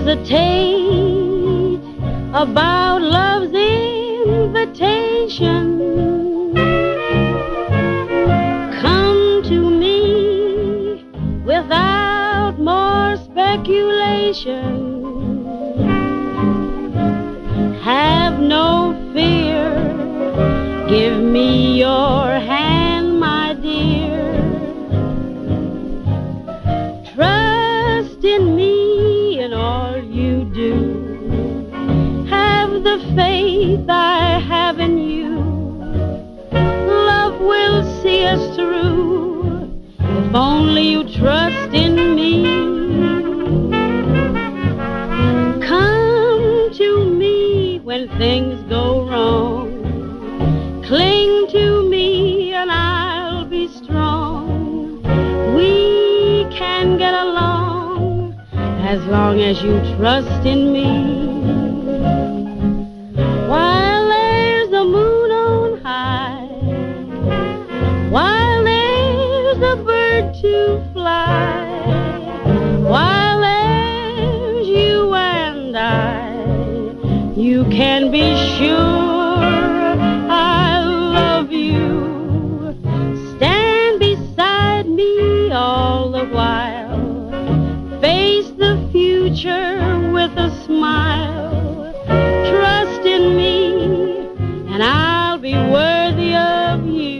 hesitate about love's invitation. Come to me without more speculation. Have no fear, give me your hand, my dear. Trust in me in all you do. Have the faith I have in you. Love will see us through if only you trust in me. Come to me when things go wrong. Cling to me and I'll be strong. We can get along as long as you trust in me. While there's a moon on high, while there's a bird to fly, while there's you and I, you can be sure I love you. Stand beside me all the while. Face the future with a smile. Trust in me and I'll be worthy of you.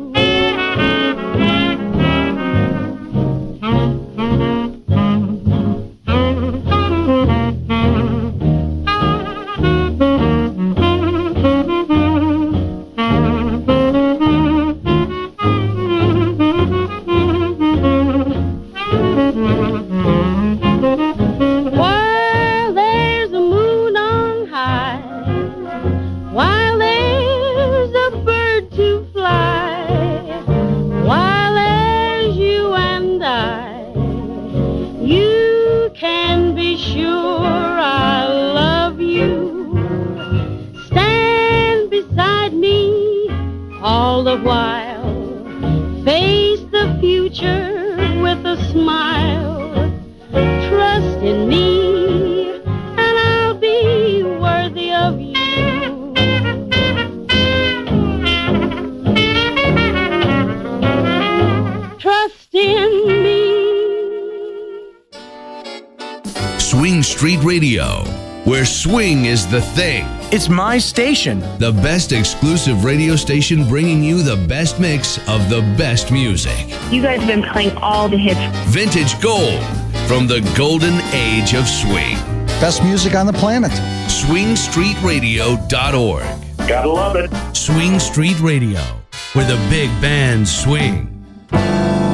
While there's a moon on high, while there's a bird to fly, while there's you and I, you can be sure I love you. Stand beside me all the while. Face the future with a smile. Trust in me and I'll be worthy of you. Trust in me. Swing Street Radio, where swing is the thing. It's my station. The best exclusive radio station bringing you the best mix of the best music. You guys have been playing all the hits. Vintage gold from the golden age of swing. Best music on the planet. SwingStreetRadio.org. Gotta love it. Swing Street Radio, where the big bands swing.